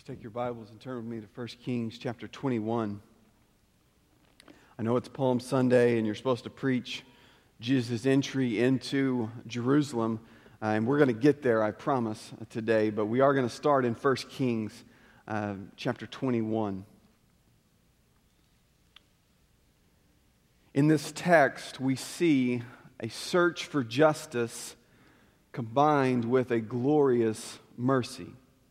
Just take your Bibles and turn with me to 1 Kings chapter 21. I know it's Palm Sunday and you're supposed to preach Jesus' entry into Jerusalem. And we're going to get there, I promise, today. But we are going to start in 1 Kings chapter 21. In this text, we see a search for justice combined with a glorious mercy.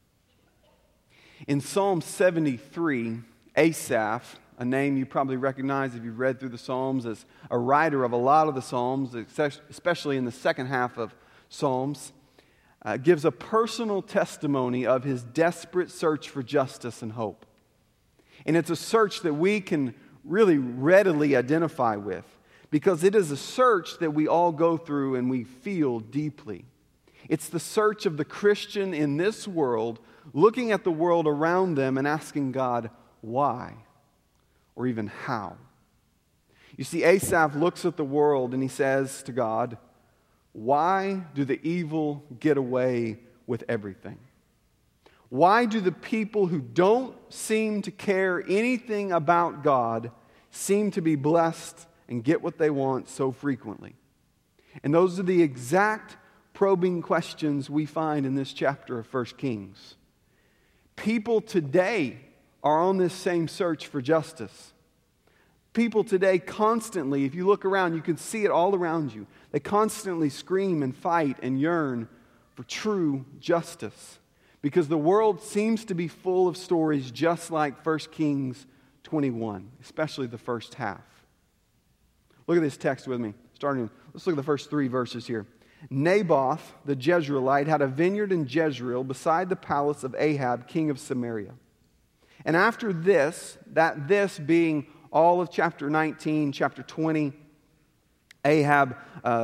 In Psalm 73, Asaph, a name you probably recognize if you've read through the Psalms, as a writer of a lot of the Psalms, especially in the second half of Psalms, gives a personal testimony of his desperate search for justice and hope. And it's a search that we can really readily identify with, because it is a search that we all go through and we feel deeply. It's the search of the Christian in this world, looking at the world around them and asking God, why? Or even how? You see, Asaph looks at the world and he says to God, why do the evil get away with everything? Why do the people who don't seem to care anything about God seem to be blessed and get what they want so frequently? And those are the exact probing questions we find in this chapter of 1 Kings. People today are on this same search for justice. People today constantly, if you look around, you can see it all around you. They constantly scream and fight and yearn for true justice, because the world seems to be full of stories just like 1 Kings 21, especially the first half. Look at this text with me. Let's look at the first 3 verses here. Naboth the Jezreelite had a vineyard in Jezreel beside the palace of Ahab, king of Samaria. And after this, this being all of chapter 19, chapter 20, Ahab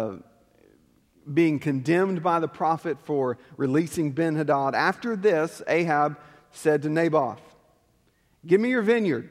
being condemned by the prophet for releasing Ben-Hadad. After this, Ahab said to Naboth, "Give me your vineyard,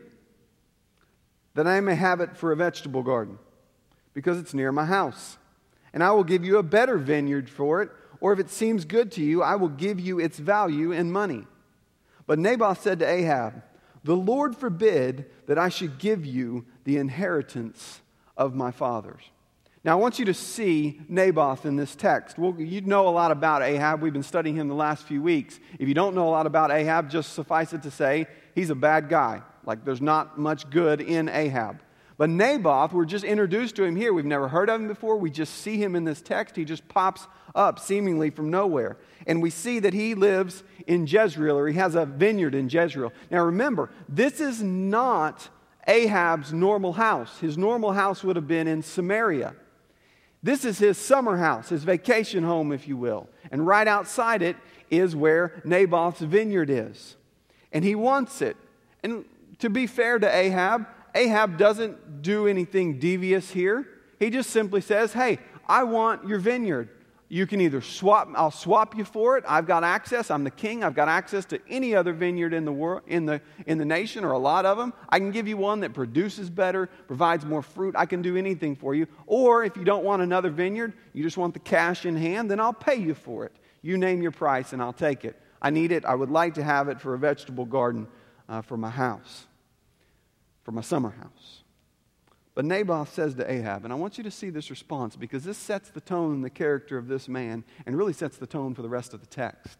that I may have it for a vegetable garden, because it's near my house. And I will give you a better vineyard for it, or if it seems good to you, I will give you its value in money." But Naboth said to Ahab, "The Lord forbid that I should give you the inheritance of my fathers." Now I want you to see Naboth in this text. Well, you know a lot about Ahab. We've been studying him the last few weeks. If you don't know a lot about Ahab, just suffice it to say, he's a bad guy. Like, there's not much good in Ahab. But Naboth, we're just introduced to him here. We've never heard of him before. We just see him in this text. He just pops up seemingly from nowhere. And we see that he lives in Jezreel, or he has a vineyard in Jezreel. Now remember, this is not Ahab's normal house. His normal house would have been in Samaria. This is his summer house, his vacation home, if you will. And right outside it is where Naboth's vineyard is. And he wants it. And to be fair to Ahab, Ahab doesn't do anything devious here. He just simply says, "Hey, I want your vineyard. You can either I'll swap you for it. I've got access. I'm the king. I've got access to any other vineyard in the world, in the nation, or a lot of them. I can give you one that produces better, provides more fruit. I can do anything for you. Or if you don't want another vineyard, you just want the cash in hand, then I'll pay you for it. You name your price and I'll take it. I need it. I would like to have it for a vegetable garden for my house, for my summer house." But Naboth says to Ahab, and I want you to see this response, because this sets the tone and the character of this man and really sets the tone for the rest of the text.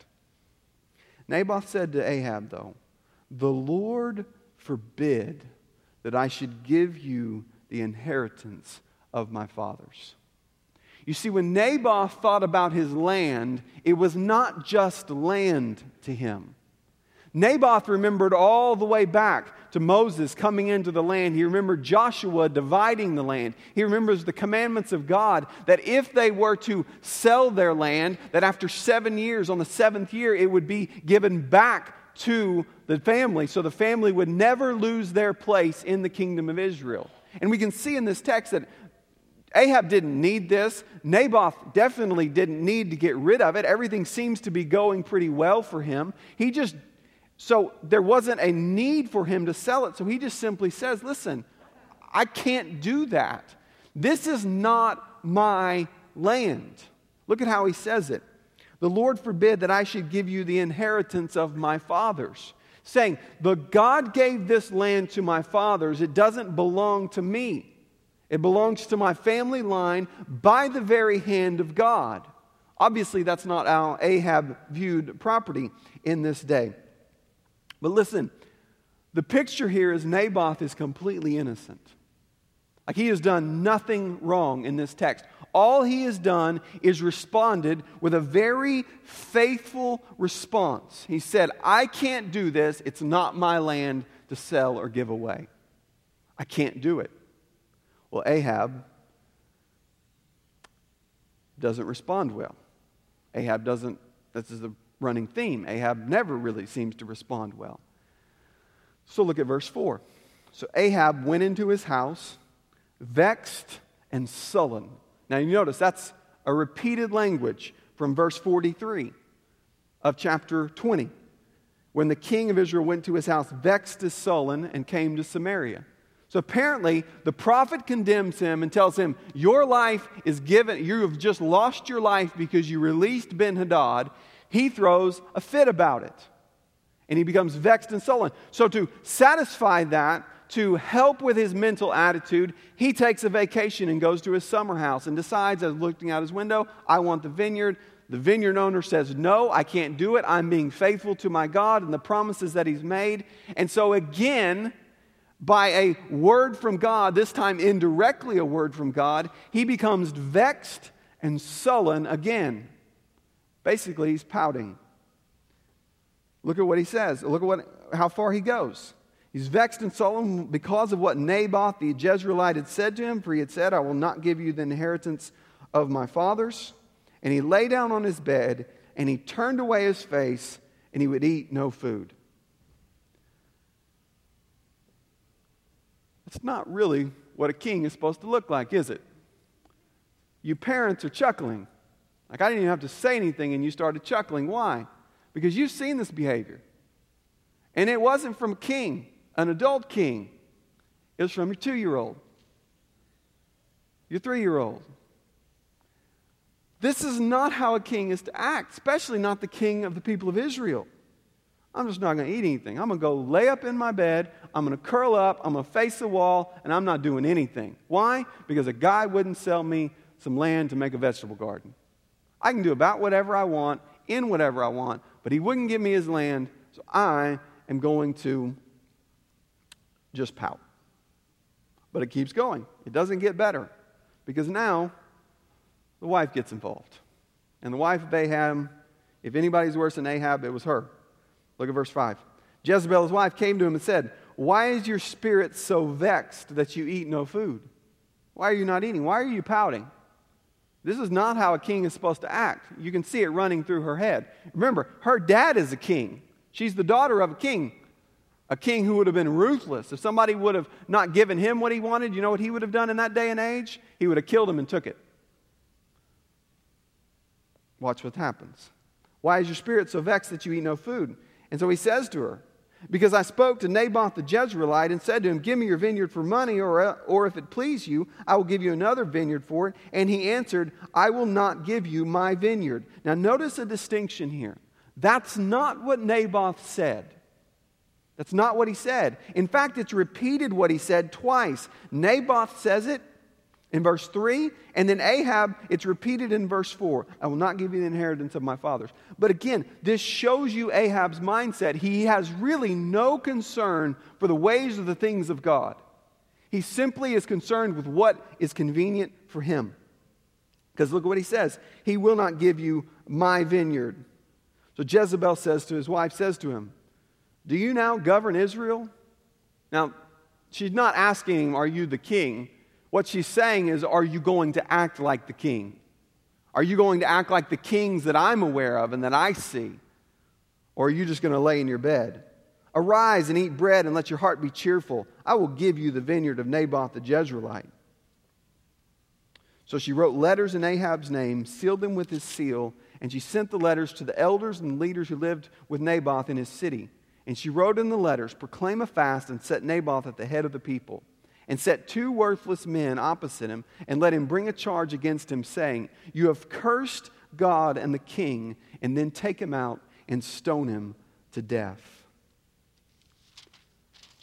Naboth said to Ahab, though, "The Lord forbid that I should give you the inheritance of my fathers." You see, when Naboth thought about his land, it was not just land to him. Naboth remembered all the way back to Moses coming into the land. He remembered Joshua dividing the land. He remembers the commandments of God that if they were to sell their land, that after 7 years, on the 7th year, it would be given back to the family, so the family would never lose their place in the kingdom of Israel. And we can see in this text that Ahab didn't need this. Naboth definitely didn't need to get rid of it. Everything seems to be going pretty well for him. So there wasn't a need for him to sell it. So he just simply says, "Listen, I can't do that. This is not my land." Look at how he says it. "The Lord forbid that I should give you the inheritance of my fathers." saying, "But God gave this land to my fathers. It doesn't belong to me. It belongs to my family line by the very hand of God." Obviously, that's not how Ahab viewed property in this day. But listen, the picture here is Naboth is completely innocent. Like, he has done nothing wrong in this text. All he has done is responded with a very faithful response. He said, "I can't do this. It's not my land to sell or give away. I can't do it." Well, Ahab doesn't respond well. Ahab doesn't, this is a running theme. Ahab never really seems to respond well. So look at verse 4. "So Ahab went into his house, vexed and sullen." Now you notice that's a repeated language from verse 43 of chapter 20. When the king of Israel went to his house, vexed and sullen, and came to Samaria. So apparently the prophet condemns him and tells him, your life is given, you have just lost your life because you released Ben-Hadad. He throws a fit about it. And he becomes vexed and sullen. So to satisfy that, to help with his mental attitude, he takes a vacation and goes to his summer house and decides, as looking out his window, I want the vineyard. The vineyard owner says, no, I can't do it. I'm being faithful to my God and the promises that he's made. And so again, by a word from God, this time indirectly a word from God, he becomes vexed and sullen again. Basically, he's pouting. Look at what he says. Look at how far he goes. He's vexed and sullen because of what Naboth the Jezreelite had said to him, for he had said, I will not give you the inheritance of my fathers. And he lay down on his bed, and he turned away his face, and he would eat no food. It's not really what a king is supposed to look like, is it? You parents are chuckling. Like, I didn't even have to say anything, and you started chuckling. Why? Because you've seen this behavior. And it wasn't from a king, an adult king. It was from your 2-year-old, your 3-year-old. This is not how a king is to act, especially not the king of the people of Israel. I'm just not going to eat anything. I'm going to go lay up in my bed. I'm going to curl up. I'm going to face the wall, and I'm not doing anything. Why? Because a guy wouldn't sell me some land to make a vegetable garden. I can do about whatever I want, in whatever I want, but he wouldn't give me his land, so I am going to just pout. But it keeps going. It doesn't get better, because now the wife gets involved. And the wife of Ahab, if anybody's worse than Ahab, it was her. Look at verse 5. Jezebel, his wife, came to him and said, why is your spirit so vexed that you eat no food? Why are you not eating? Why are you pouting? This is not how a king is supposed to act. You can see it running through her head. Remember, her dad is a king. She's the daughter of a king who would have been ruthless. If somebody would have not given him what he wanted, you know what he would have done in that day and age? He would have killed him and took it. Watch what happens. Why is your spirit so vexed that you eat no food? And so he says to her, because I spoke to Naboth the Jezreelite and said to him, give me your vineyard for money, or if it please you, I will give you another vineyard for it. And he answered, I will not give you my vineyard. Now notice a distinction here. That's not what Naboth said. That's not what he said. In fact, it's repeated what he said twice. Naboth says it in verse 3, and then Ahab, it's repeated in verse 4. I will not give you the inheritance of my fathers. But again, this shows you Ahab's mindset. He has really no concern for the ways of the things of God. He simply is concerned with what is convenient for him. Because look at what he says. He will not give you my vineyard. So Jezebel says to his wife, says to him, do you now govern Israel? Now, she's not asking him, are you the king? What she's saying is, are you going to act like the king? Are you going to act like the kings that I'm aware of and that I see? Or are you just going to lay in your bed? Arise and eat bread and let your heart be cheerful. I will give you the vineyard of Naboth the Jezreelite. So she wrote letters in Ahab's name, sealed them with his seal, and she sent the letters to the elders and leaders who lived with Naboth in his city. And she wrote in the letters, proclaim a fast and set Naboth at the head of the people. And set 2 worthless men opposite him, and let him bring a charge against him, saying, you have cursed God and the king, and then take him out and stone him to death.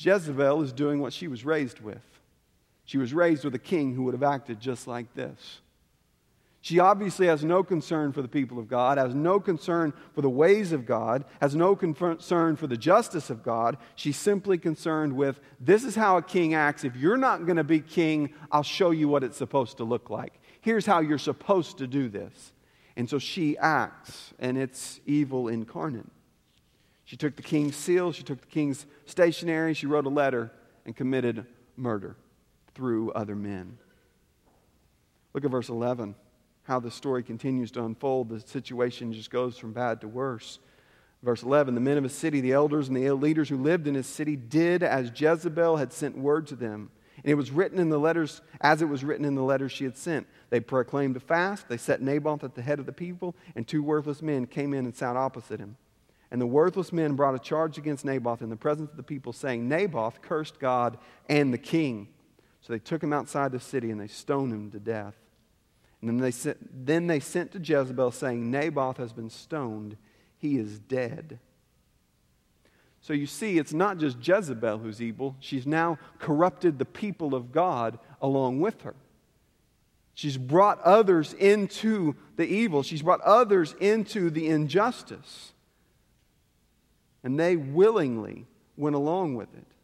Jezebel is doing what she was raised with. She was raised with a king who would have acted just like this. She obviously has no concern for the people of God, has no concern for the ways of God, has no concern for the justice of God. She's simply concerned with, this is how a king acts. If you're not going to be king, I'll show you what it's supposed to look like. Here's how you're supposed to do this. And so she acts, and it's evil incarnate. She took the king's seal, she took the king's stationery, she wrote a letter, and committed murder through other men. Look at verse 11. How the story continues to unfold. The situation just goes from bad to worse. Verse 11, the men of his city, the elders and the leaders who lived in his city did as Jezebel had sent word to them. And it was written in the letters, as it was written in the letters she had sent. They proclaimed a fast. They set Naboth at the head of the people, and 2 worthless men came in and sat opposite him. And the worthless men brought a charge against Naboth in the presence of the people, saying, Naboth cursed God and the king. So they took him outside the city, and they stoned him to death. And then they sent to Jezebel, saying, Naboth has been stoned. He is dead. So you see, it's not just Jezebel who's evil. She's now corrupted the people of God along with her. She's brought others into the evil. She's brought others into the injustice. And they willingly went along with it.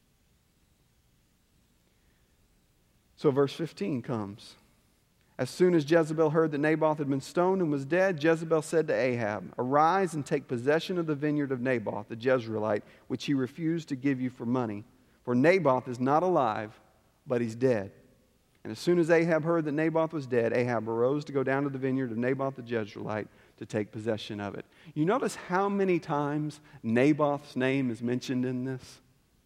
So verse 15 comes. As soon as Jezebel heard that Naboth had been stoned and was dead, Jezebel said to Ahab, Arise and take possession of the vineyard of Naboth, the Jezreelite, which he refused to give you for money. For Naboth is not alive, but he's dead. And as soon as Ahab heard that Naboth was dead, Ahab arose to go down to the vineyard of Naboth the Jezreelite to take possession of it. You notice how many times Naboth's name is mentioned in this?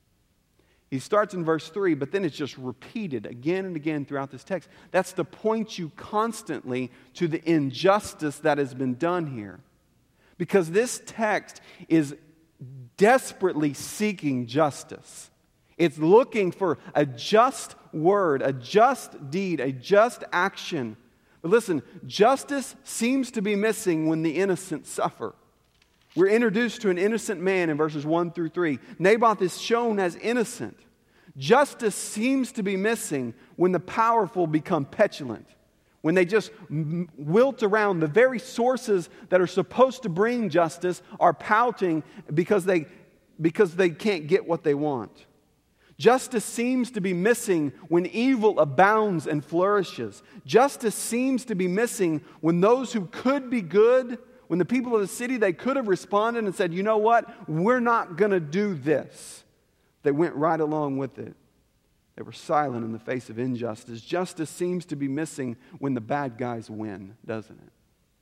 He starts in verse 3, but then it's just repeated again and again throughout this text. That's to point you constantly to the injustice that has been done here. Because this text is desperately seeking justice. It's looking for a just word, a just deed, a just action. But listen, justice seems to be missing when the innocent suffer. We're introduced to an innocent man in verses 1 through 3. Naboth is shown as innocent. Justice seems to be missing when the powerful become petulant, when they just wilt around. The very sources that are supposed to bring justice are pouting because they can't get what they want. Justice seems to be missing when evil abounds and flourishes. Justice seems to be missing when those who could be good, when the people of the city, they could have responded and said, you know what, we're not going to do this. They went right along with it. They were silent in the face of injustice. Justice seems to be missing when the bad guys win, doesn't it?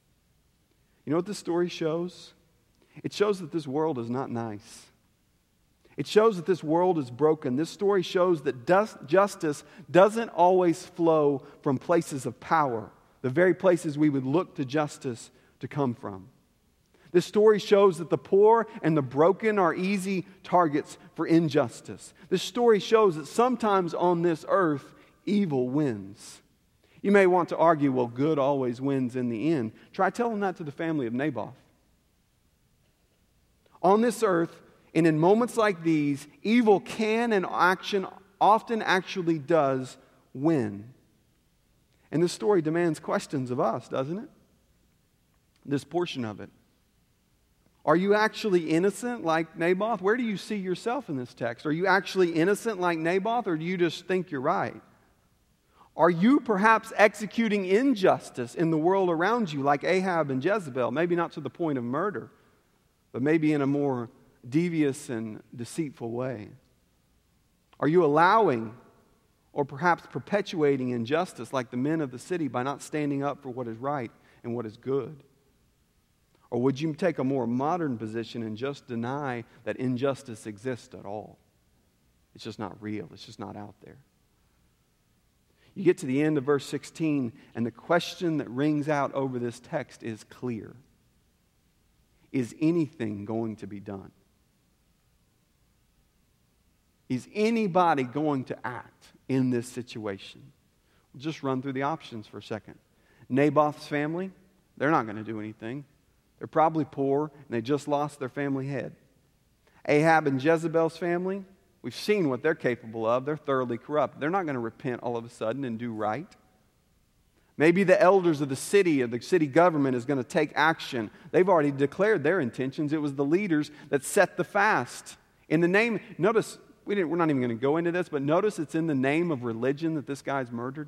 You know what this story shows? It shows that this world is not nice. It shows that this world is broken. This story shows that justice doesn't always flow from places of power, the very places we would look to justice to come from. This story shows that the poor and the broken are easy targets for injustice. This story shows that sometimes on this earth, evil wins. You may want to argue, well, good always wins in the end. Try telling that to the family of Naboth. On this earth, and in moments like these, evil can and often actually does win. And this story demands questions of us, doesn't it? This portion of it. Are you actually innocent like Naboth? Where do you see yourself in this text? Are you actually innocent like Naboth, or do you just think you're right? Are you perhaps executing injustice in the world around you like Ahab and Jezebel? Maybe not to the point of murder, but maybe in a more devious and deceitful way. Are you allowing or perhaps perpetuating injustice like the men of the city by not standing up for what is right and what is good? Or would you take a more modern position and just deny that injustice exists at all? It's just not real. It's just not out there. You get to the end of verse 16, and the question that rings out over this text is clear. Is anything going to be done? Is anybody going to act in this situation? We'll just run through the options for a second. Naboth's family, they're not going to do anything. They're probably poor, and they just lost their family head. Ahab and Jezebel's family, We've seen what they're capable of. They're thoroughly corrupt. They're not going to repent all of a sudden and do right. Maybe the elders of the city government is going to take action. They've already declared their intentions. It was the leaders that set the fast. In the name, notice, we're not even going to go into this, but notice it's in the name of religion that this guy's murdered.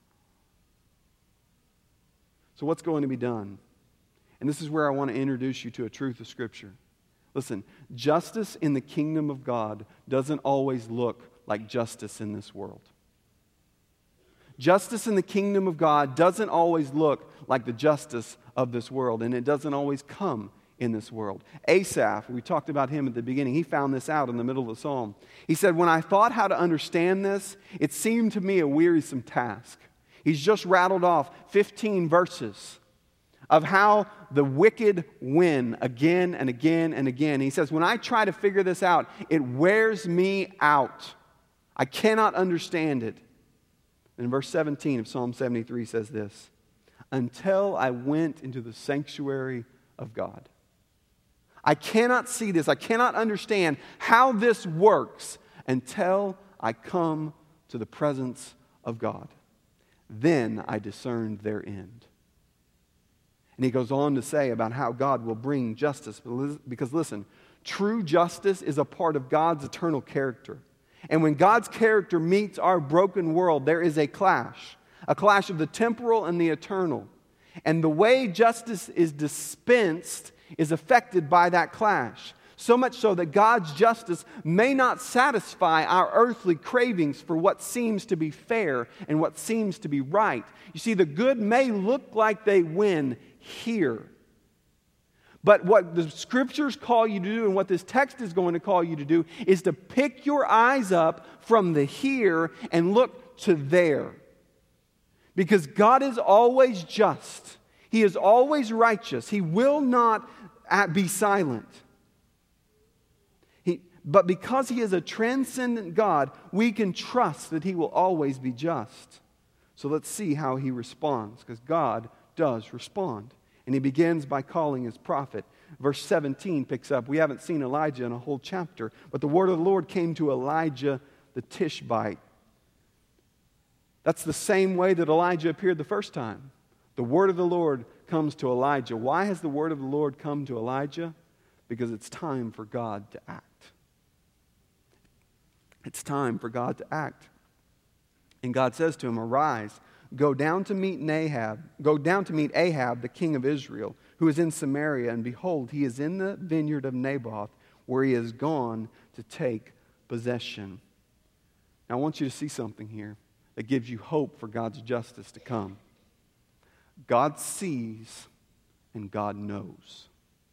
So what's going to be done? And this is where I want to introduce you to a truth of Scripture. Listen, justice in the kingdom of God doesn't always look like justice in this world. Justice in the kingdom of God doesn't always look like the justice of this world, and it doesn't always come in this world. Asaph, we talked about him at the beginning, he found this out in the middle of the psalm. He said, when I thought how to understand this, it seemed to me a wearisome task. He's just rattled off 15 verses of how the wicked win again and again and again. He says, when I try to figure this out, it wears me out. I cannot understand it. And verse 17 of Psalm 73 says this, until I went into the sanctuary of God. I cannot see this. I cannot understand how this works until I come to the presence of God. Then I discerned their end. And he goes on to say about how God will bring justice. Because listen, true justice is a part of God's eternal character. And when God's character meets our broken world, there is a clash of the temporal and the eternal. And the way justice is dispensed is affected by that clash. So much so that God's justice may not satisfy our earthly cravings for what seems to be fair and what seems to be right. You see, the good may look like they win here. But what the Scriptures call you to do and what this text is going to call you to do is to pick your eyes up from the here and look to there. Because God is always just. He is always righteous. He will not be silent. But because He is a transcendent God, we can trust that He will always be just. So let's see how He responds, because God does respond. And He begins by calling His prophet. Verse 17 picks up. We haven't seen Elijah in a whole chapter, but the word of the Lord came to Elijah the Tishbite. That's the same way that Elijah appeared the first time. The word of the Lord comes to Elijah. Why has the word of the Lord come to Elijah? Because it's time for God to act. It's time for God to act. And God says to him, arise, go down to meet Ahab, the king of Israel, who is in Samaria, and behold, he is in the vineyard of Naboth, where he has gone to take possession. Now I want you to see something here that gives you hope for God's justice to come. God sees and God knows.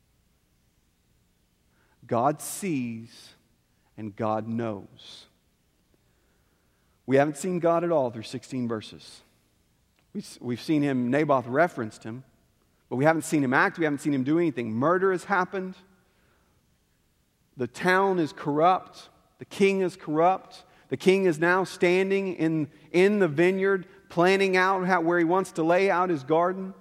God sees and God knows. We haven't seen God at all through 16 verses. We've seen him, Naboth referenced him, but we haven't seen him act. We haven't seen him do anything. Murder has happened. The town is corrupt. The king is corrupt. The king is now standing in the vineyard, planning out where he wants to lay out his garden.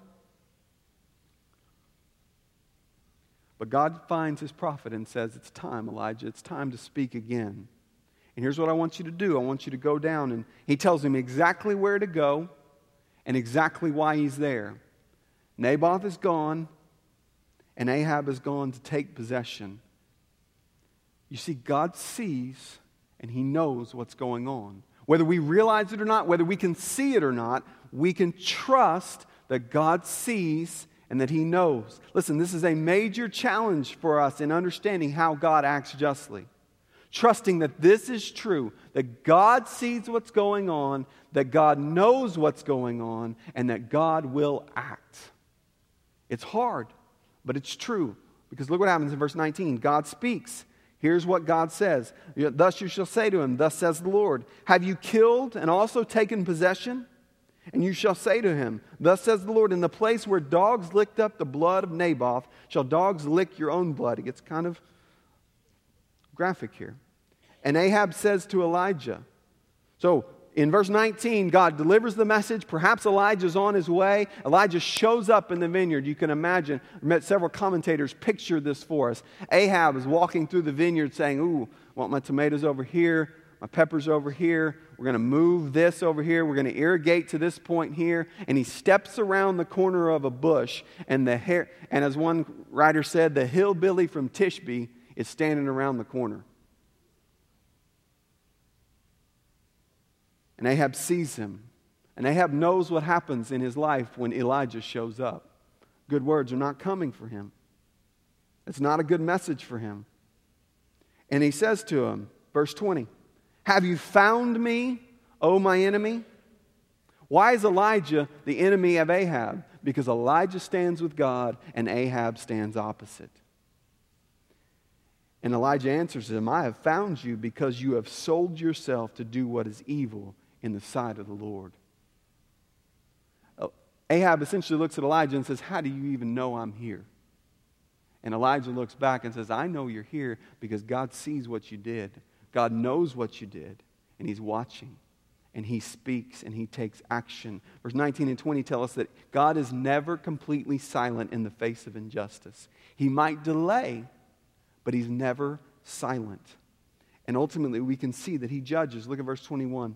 But God finds his prophet and says, it's time, Elijah. It's time to speak again. And here's what I want you to do. I want you to go down, and he tells him exactly where to go and exactly why he's there. Naboth is gone, and Ahab is gone to take possession. You see, God sees and he knows what's going on. Whether we realize it or not, whether we can see it or not, we can trust that God sees and that he knows. Listen, this is a major challenge for us in understanding how God acts justly. Trusting that this is true, that God sees what's going on, that God knows what's going on, and that God will act. It's hard, but it's true. Because look what happens in verse 19. God speaks. Here's what God says. Thus you shall say to him, thus says the Lord, have you killed and also taken possession? And you shall say to him, thus says the Lord, in the place where dogs licked up the blood of Naboth, shall dogs lick your own blood. It gets kind of graphic here. And Ahab says to Elijah, so in verse 19, God delivers the message. Perhaps Elijah's on his way. Elijah shows up in the vineyard. You can imagine, several commentators picture this for us. Ahab is walking through the vineyard saying, ooh, I want my tomatoes over here, my peppers over here. We're going to move this over here. We're going to irrigate to this point here. And he steps around the corner of a bush, and as one writer said, the hillbilly from Tishbe is standing around the corner. And Ahab sees him. And Ahab knows what happens in his life when Elijah shows up. Good words are not coming for him. It's not a good message for him. And he says to him, verse 20, have you found me, O my enemy? Why is Elijah the enemy of Ahab? Because Elijah stands with God and Ahab stands opposite. And Elijah answers him, I have found you because you have sold yourself to do what is evil in the sight of the Lord. Ahab essentially looks at Elijah and says, how do you even know I'm here? And Elijah looks back and says, I know you're here because God sees what you did. God knows what you did, and He's watching. And He speaks, and He takes action. Verse 19 and 20 tell us that God is never completely silent in the face of injustice. He might delay, but He's never silent. And ultimately, we can see that He judges. Look at verse 21.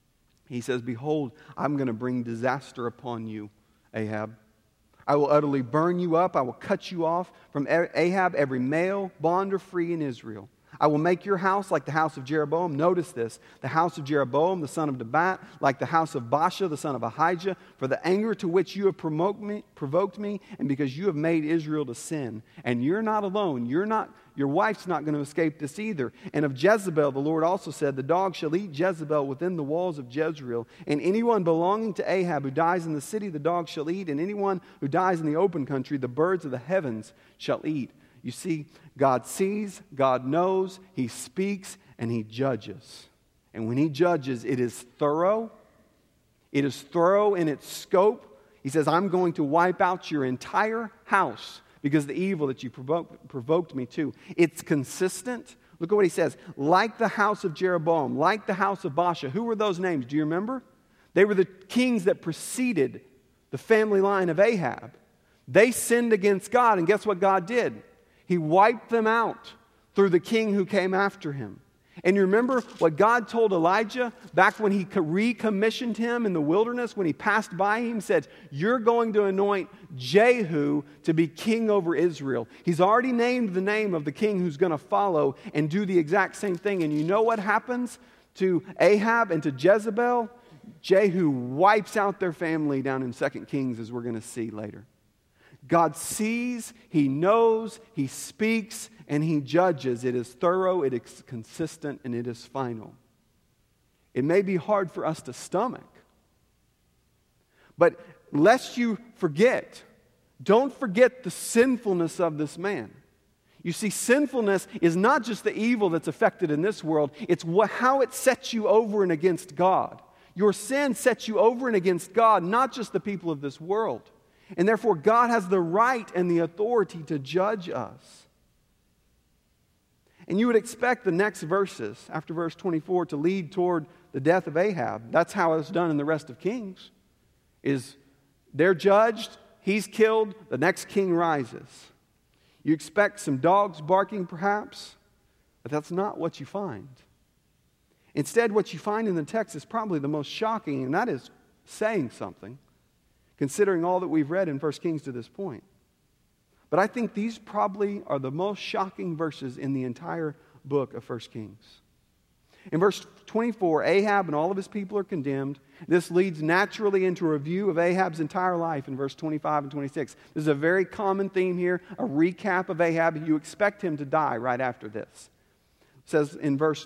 He says, behold, I'm going to bring disaster upon you, Ahab. I will utterly burn you up. I will cut you off from Ahab, every male, bond or free in Israel. I will make your house like the house of Jeroboam. Notice this. The house of Jeroboam, the son of Nebat, like the house of Baasha, the son of Ahijah, for the anger to which you have provoked me, and because you have made Israel to sin. And you're not alone. Your wife's not going to escape this either. And of Jezebel, the Lord also said, the dog shall eat Jezebel within the walls of Jezreel. And anyone belonging to Ahab who dies in the city, the dog shall eat. And anyone who dies in the open country, the birds of the heavens shall eat. You see, God sees, God knows, He speaks, and He judges. And when He judges, it is thorough. It is thorough in its scope. He says, I'm going to wipe out your entire house because of the evil that you provoked me to. It's consistent. Look at what He says. Like the house of Jeroboam, like the house of Baasha. Who were those names? Do you remember? They were the kings that preceded the family line of Ahab. They sinned against God, and guess what God did? He wiped them out through the king who came after him. And you remember what God told Elijah back when He recommissioned him in the wilderness, when he passed by him, said, you're going to anoint Jehu to be king over Israel. He's already named the name of the king who's going to follow and do the exact same thing. And you know what happens to Ahab and to Jezebel? Jehu wipes out their family down in 2 Kings, as we're going to see later. God sees, He knows, He speaks, and He judges. It is thorough, it is consistent, and it is final. It may be hard for us to stomach, but lest you forget, don't forget the sinfulness of this man. You see, sinfulness is not just the evil that's affected in this world, it's how it sets you over and against God. Your sin sets you over and against God, not just the people of this world. And therefore, God has the right and the authority to judge us. And you would expect the next verses, after verse 24, to lead toward the death of Ahab. That's how it's done in the rest of Kings. They're judged, he's killed, the next king rises. You expect some dogs barking, perhaps, but that's not what you find. Instead, what you find in the text is probably the most shocking, and that is saying something, considering all that we've read in 1 Kings to this point. But I think these probably are the most shocking verses in the entire book of 1 Kings. In verse 24, Ahab and all of his people are condemned. This leads naturally into a review of Ahab's entire life in verse 25 and 26. This is a very common theme here, a recap of Ahab. You expect him to die right after this. It says in verse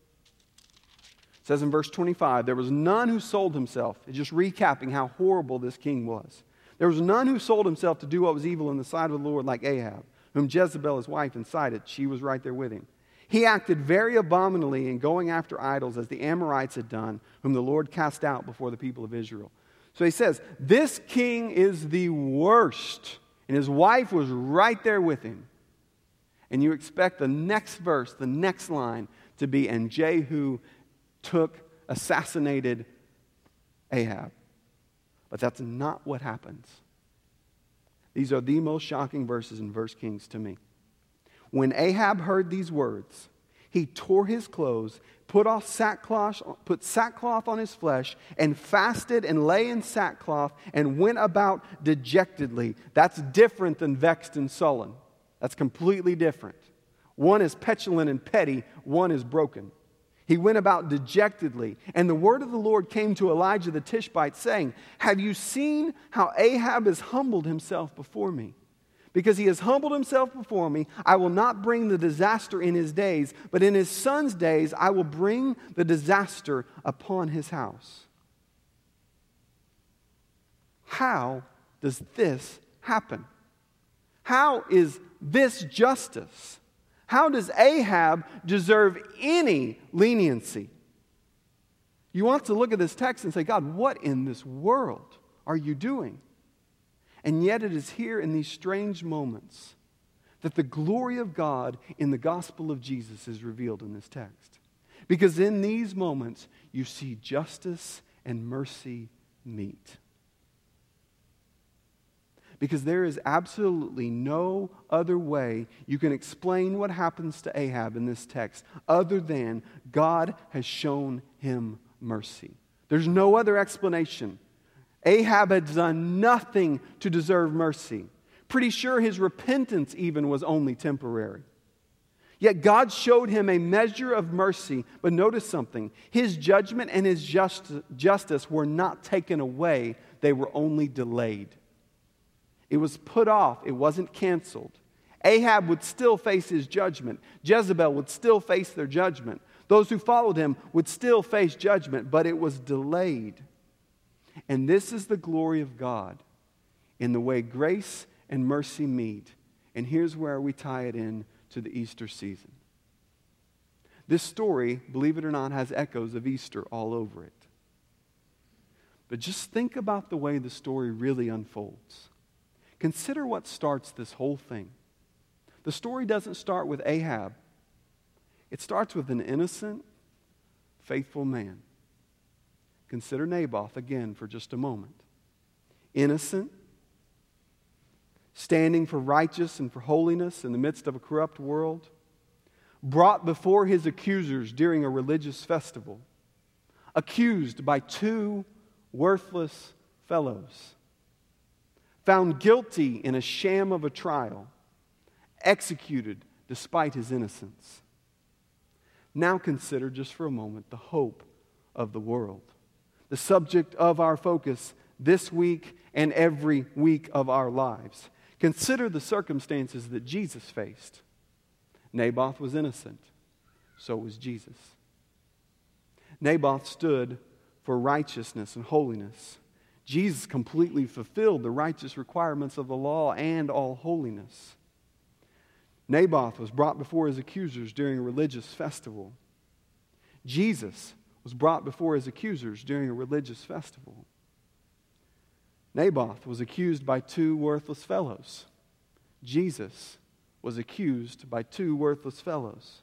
25, there was none who sold himself. It's just recapping how horrible this king was. There was none who sold himself to do what was evil in the sight of the Lord like Ahab, whom Jezebel his wife incited. She was right there with him. He acted very abominably in going after idols as the Amorites had done, whom the Lord cast out before the people of Israel. So he says, this king is the worst. And his wife was right there with him. And you expect the next verse, the next line, to be, and Jehu took assassinated Ahab. But that's not what happens. These are the most shocking verses in 1 Kings to me. When Ahab heard these words, he tore his clothes, put sackcloth on his flesh, and fasted and lay in sackcloth and went about dejectedly. That's different than vexed and sullen. That's completely different. One is petulant and petty, one is broken. He went about dejectedly, and the word of the Lord came to Elijah the Tishbite, saying, "Have you seen how Ahab has humbled himself before me? Because he has humbled himself before me, I will not bring the disaster in his days, but in his son's days I will bring the disaster upon his house." How does this happen? How is this justice? How does Ahab deserve any leniency? You want to look at this text and say, God, what in this world are you doing? And yet it is here in these strange moments that the glory of God in the gospel of Jesus is revealed in this text. Because in these moments, you see justice and mercy meet. Because there is absolutely no other way you can explain what happens to Ahab in this text other than God has shown him mercy. There's no other explanation. Ahab had done nothing to deserve mercy. Pretty sure his repentance even was only temporary. Yet God showed him a measure of mercy. But notice something. His judgment and his justice were not taken away. They were only delayed. It was put off. It wasn't canceled. Ahab would still face his judgment. Jezebel would still face their judgment. Those who followed him would still face judgment, but it was delayed. And this is the glory of God in the way grace and mercy meet. And here's where we tie it in to the Easter season. This story, believe it or not, has echoes of Easter all over it. But just think about the way the story really unfolds. Consider what starts this whole thing. The story doesn't start with Ahab. It starts with an innocent, faithful man. Consider Naboth again for just a moment. Innocent, standing for righteous and for holiness in the midst of a corrupt world, brought before his accusers during a religious festival, accused by two worthless fellows, found guilty in a sham of a trial, executed despite his innocence. Now consider just for a moment the hope of the world, the subject of our focus this week and every week of our lives. Consider the circumstances that Jesus faced. Naboth was innocent. So was Jesus. Naboth stood for righteousness and holiness. Jesus completely fulfilled the righteous requirements of the law and all holiness. Naboth was brought before his accusers during a religious festival. Jesus was brought before his accusers during a religious festival. Naboth was accused by two worthless fellows. Jesus was accused by two worthless fellows.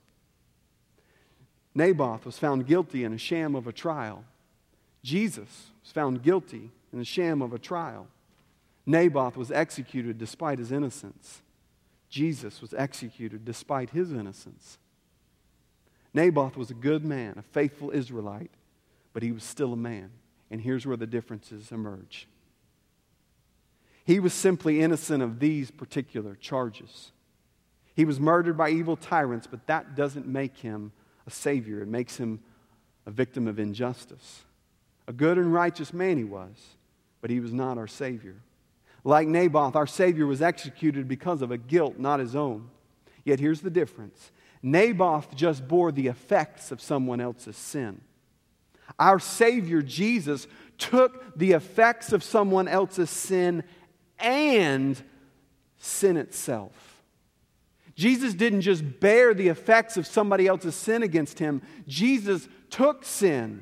Naboth was found guilty in a sham of a trial. Jesus was found guilty in the sham of a trial. Naboth was executed despite his innocence. Jesus was executed despite his innocence. Naboth was a good man, a faithful Israelite, but he was still a man. And here's where the differences emerge. He was simply innocent of these particular charges. He was murdered by evil tyrants, but that doesn't make him a savior. It makes him a victim of injustice. A good and righteous man he was, but he was not our Savior. Like Naboth, our Savior was executed because of a guilt not his own. Yet here's the difference. Naboth just bore the effects of someone else's sin. Our Savior, Jesus, took the effects of someone else's sin and sin itself. Jesus didn't just bear the effects of somebody else's sin against him. Jesus took sin,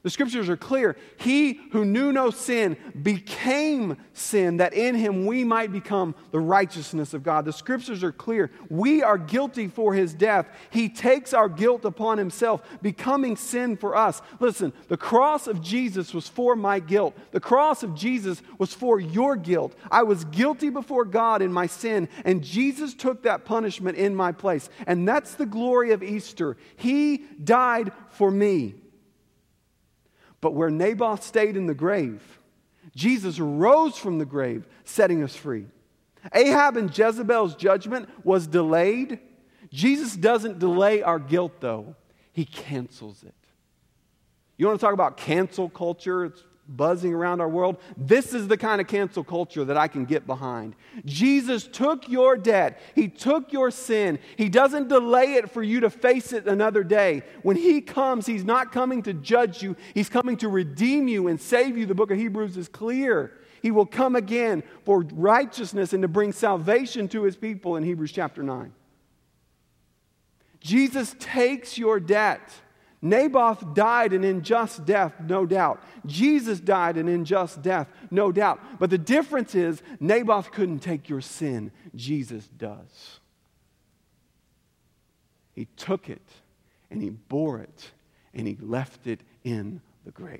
The scriptures are clear. He who knew no sin became sin, that in him we might become the righteousness of God. The scriptures are clear. We are guilty for his death. He takes our guilt upon himself, becoming sin for us. Listen, the cross of Jesus was for my guilt. The cross of Jesus was for your guilt. I was guilty before God in my sin, and Jesus took that punishment in my place. And that's the glory of Easter. He died for me. But where Naboth stayed in the grave, Jesus rose from the grave, setting us free. Ahab and Jezebel's judgment was delayed. Jesus doesn't delay our guilt, though. He cancels it. You want to talk about cancel culture? It's buzzing around our world. This is the kind of cancel culture that I can get behind. Jesus took your debt. He took your sin. He doesn't delay it for you to face it another day. When He comes, He's not coming to judge you. He's coming to redeem you and save you. The book of Hebrews is clear. He will come again for righteousness and to bring salvation to His people in Hebrews chapter 9. Jesus takes your debt. Naboth died an unjust death, no doubt. Jesus died an unjust death, no doubt. But the difference is, Naboth couldn't take your sin. Jesus does. He took it, and He bore it, and He left it in the grave.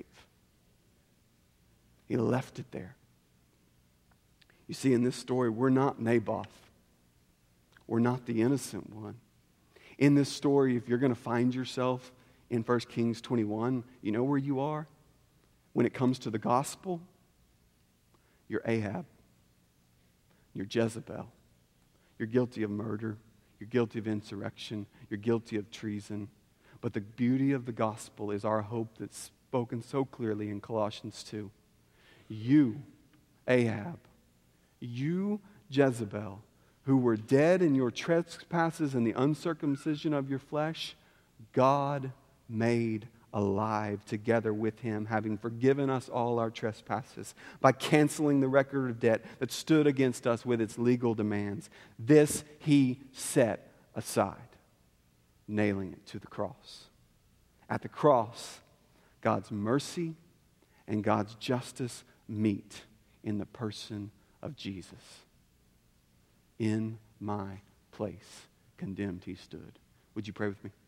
He left it there. You see, in this story, we're not Naboth. We're not the innocent one. In this story, if you're going to find yourself in 1 Kings 21, you know where you are? When it comes to the gospel, you're Ahab. You're Jezebel. You're guilty of murder. You're guilty of insurrection. You're guilty of treason. But the beauty of the gospel is our hope that's spoken so clearly in Colossians 2. You, Ahab, you, Jezebel, who were dead in your trespasses and the uncircumcision of your flesh, God made alive together with Him, having forgiven us all our trespasses by canceling the record of debt that stood against us with its legal demands. This He set aside, nailing it to the cross. At the cross, God's mercy and God's justice meet in the person of Jesus. In my place, condemned He stood. Would you pray with me?